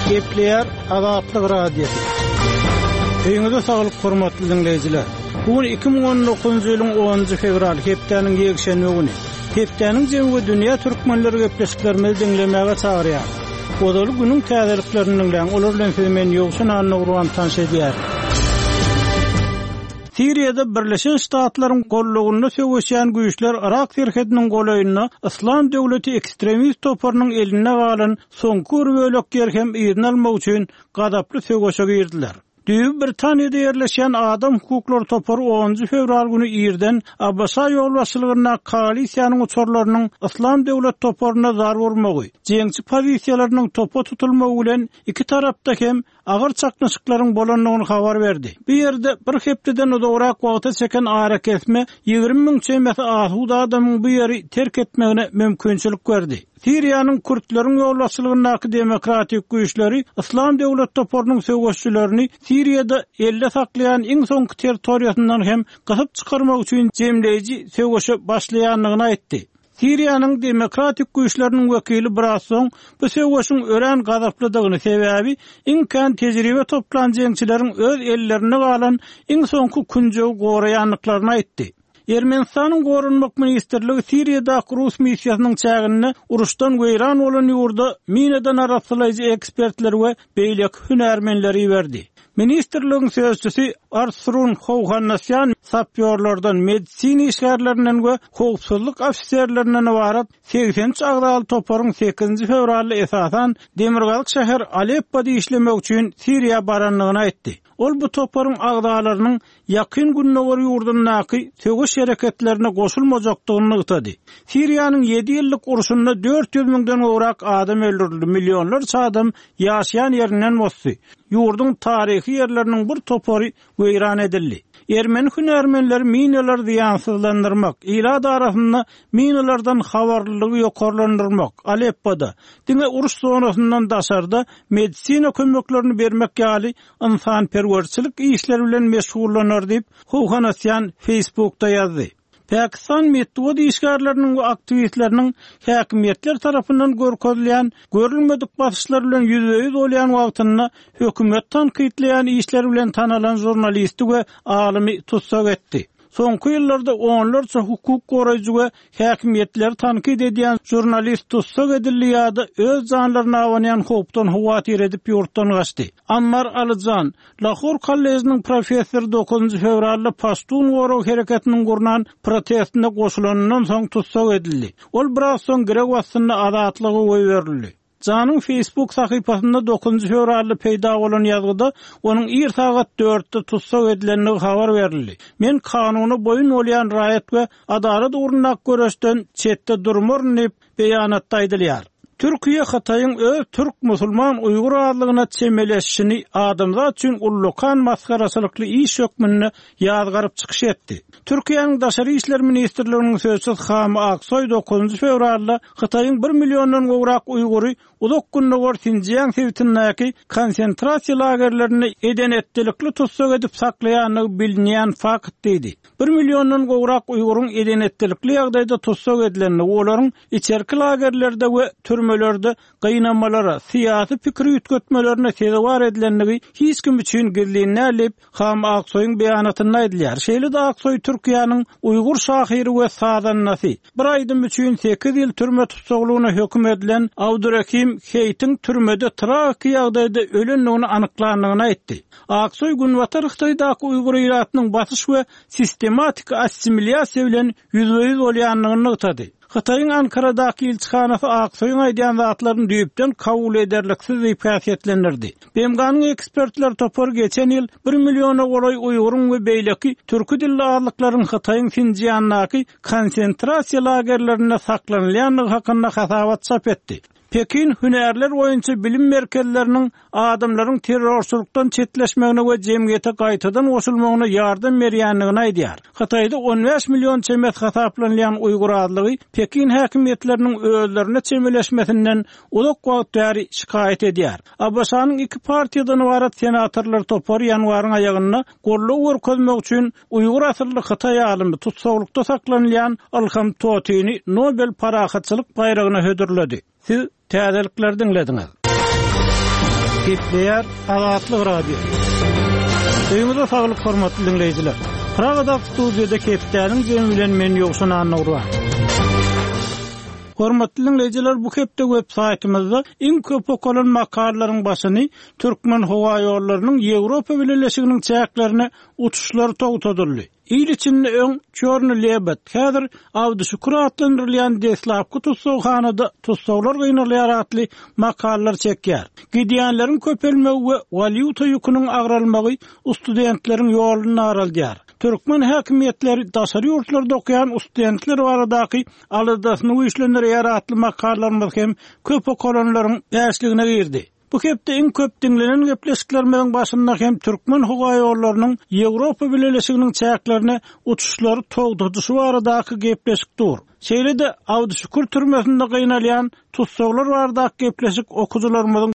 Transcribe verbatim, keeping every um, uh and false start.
Gepleyer Azatlyk radiosu. Öňüňizde saglyk hormatly dinleýijiler. Bugün iki bin on dokuzunçy ýylyň onunçy fevral hepdeniň ýekşenbe güni. Hepdeniň jemgy dünýä türkmenleri gepleşiklerini dinlemäge çagyrýar. Odaly günüň täzeliklerini bilen olar bilen men ýogşun anly urwan tanş edýär. Siriýada Birleşen Ştatlaryň gollugyny söwüşýän güýçler Irak terhetiniň golaýyna İslam döwleti ekstremist toparynyň eline galan soňky bölek ýer hem ýerine almak üçin gadaply söwüşe girdiler. Düýüp Britaniýada ýerleşen adam hukuklary topary onunçy fevral güni ýerden Abbasa ýolbaşçylygyna koalisiýanyň uçurlarynyň İslam döwlet toparyna zar wurmagy, jeňçi pozisiýalarynyň topa tutulmagy bilen iki tarapda hem agyr çaknaşyklaryň bolanlygyny habar berdi. Bu ýerde bir hepdeden uzak wagta çeken araketme ýygrimi miň çeýmesi ahuda adamyň bu ýeri terk etmegine mümkinçilik berdi. Siriýanyň Kürtlerin ýolbaşçylygynyň demokratik güýçleri İslam döwlet toparynyň söwüşçilerini Siriýada elle saklayan iň soňky territoriýasyndan hem gasyp çykarmak üçin jemleýiji söwüşe başlaýanlygyny aýtdy. Siriýanyň demokratik güýçleriniň wekili biraz soň bu söwüşiň ören gazaplydygyny sebäbi iň kan tejribe toplan jeňçileriň öz ellerine galan iň soňky kunjogy goraýanlyklaryny aýtdy. Ermenistanyň gorunmak ministerligi Siriýada Rus missiýasynyň çägini uruşdan weýran bolan ýurda minadan araslyjy ekspertler we beýlek hünärmenleri berdi. Ministerligiň sözçüsi Arsurun Howhannasyan sapyorlardan medisini işgärlerinden we howpsuzlyk ofisiýerlerinden ibaret seksençi agdaly toparyň sekizinçi fevralda esasan Demirgalyk şäher Aleppo'da işlemek üçin Siriýa baranlygyny aýtdy. Ol bu toparyň agdalarynyň ýakyn günneger ýurdundaky söwüş hereketlerine goşulmajakdygyny ýetdi. Siriýanyň ýedi ýyllyk uruşynda dört ýüz miňden gowrak adam öldürildi, milyonlarça adam ýaşaýan ýerinden mosdy. Ýurdun taryhy ýerleriniň bir topary weýran edildi. Ermeni hünärmenleri minalar ýansızlandyrmak, ila darasynda minalardan habarlylygy ýokarlandyrmak, Aleppo'da, diňe uruş sonrasyndan daşarda medisina kömeklerini bermek ýaly insanperwerçilik işleri bilen meşgullanýar diýip Howhannasyan Facebook'ta ýazdy. Pakistan metodi işgärleriniň we aktivistleriniň häkimetler tarapyndan görkezilýän görülmedik basyşlar bilen ýüzde ýüz bolýan wagtyny hökümet tanqidleýän işler bilen tanalan jurnalisti we alymy tutsak etdi. Soňky ýyllarda onlarça hukuk goraýjy we häkimetler tanqid edýän jurnalist tutsak edildi ýa-da öz janlaryna awanýan howpdan hawatyr edip ýurtdan gaçdy. Ammar Alyjan, Lahor kollejining professory dokuzunçy fevralda Pashtun gorag hereketiniň gurnan protestine goşulanyndan soň tutsak edildi. Ol biraz soň Grek wagtyna azatlygy goý berildi. Janyň Facebook sahypasynda dokuzunçy fevralda peýda bolan ýazgyda onuň ir sagat dörtde tutsak edilenligi habar berildi. Men kanuny boyun bolýan raýat we adalet ugrundan göreşden çetde durmuryn diýip beýanatda aýdylýar. Türkiýe Hataýyň öz türk musulman Uýgur adlygyna çemeleşini adamzat üçin ullukan maskarasylykly iş hökmüne ýazgaryp çykyş etdi. Türkiýanyň daşary işler ministrliginiň sözçüsi Hamy Aksoy dokuzunçy fevralda Hataýyň bir milyondan gowrak Uýgury uzak günneger Sinjiang sewtindäki konsentrasiýa lagerlerini edenetlikli tutsak edip saklaýanyny bilinýän fakt diýdi. bir milyondan gowrak Uýguryň edenetlikli ýagdaýda tutsak edilenini, olaryň içerki lagerlerde we türmelerde gynamalara, syýasy pikir ýetgetmelerine sebäp edilenligi hiç kim üçin gizlenýär diýip Hamy Aksoy'un beýanatyny aýdylýar. Şeýle de Aksoy Türkiýanyň Uýgur şahyry we sazannasy bir aýdym üçin sekiz ýyl türme tutsaklygyna hökm edilen Abdurakim Heytiň türmede tragik ýagdaýda ölenligini anyklandygyny aýtdy. Aksoy Günwatar Hitaýdaky Uýgur ýuratynyň batyş we sistematik assimiliasiýa bilen ýüzde ýüz bolýanlygyny ýetdi. Hitaýyň Ankaradaky elçihanasy Aksoy'un aýdýan zatlaryny düýpden kabul ederliksiz diýip häsiýetlendirdi. Bemganyň ekspertler topar geçen ýyl bir milyona golaý Uýguryň we beýleki türkü dilli adlyklaryň Hitaýyň Sinjiandaky konsentrasiýa lagerlerinde saklanylýanlygy hakynda hasabat çap etdi. Pekin hünärler boýunça bilim merkezleriniň adamlaryň terrorçulukdan çetleşmegine we jemgyýete gaýtadan goşulmagyna ýardam berýänligini aýdýar. Hataýda on beş milyon çemet hasaplanýan Uýgur adlygy Pekin häkimetleriniň özlerine çemeleşmesinden uzak wagt bäri şikaýet edýär. Abbasanyň iki partiýadan ibaret senatorlar topar ýanwaryň aýagyna golluk görkezmek üçin Uýgur asylly Hitaý alymy tutsaklykda saklanýan Ilham Tohtiňi Nobel parahatçylyk bayragyna hödürledi. Siz täzelikler dinlediňiz. Gepleýär Azatlyk radio. Öýüňizde saglyk hormatly dinleýijiler. Pragada studiýada Kepdäniň jemi bilen men ýogşan anawra. Hormatly dinleýijiler, bu hepde web saytymyzda iň köp okulan makalalaryň başyny Türkmen howa ýollarynyň Ýewropa Birleşiginiň çäklerine uçuşlary togtadyldy. İl içinde öň çörnü lebet. Häzir awdy şükür atlandyrylýan deslapky tutsawhanada tutsawlar gynalýar atly makalalar çekýär. Gidiýänleriň köpelmegi we valyuta ýüküniň agralmagy studentleriň ýoluny araldyar. Türkmen häkimetleri daşary ýurtlarda okuyan studentler baradaky aladasyny güýçlendirýär atly makalalarymyz hem köp okulanlaryň därsligine girdi. Bu hepde iň köp dinlenen gepleşiklerimiň başynda hem Türkmen howa ýollarynyň Ýewropa Birleşiginiň çäklerine uçuşlary togdadyşy baradaky gepleşikdir. Şeýle-de awdy şükür türmesinde gynalýan tutsawlar baradaky gepleşik okujularymyň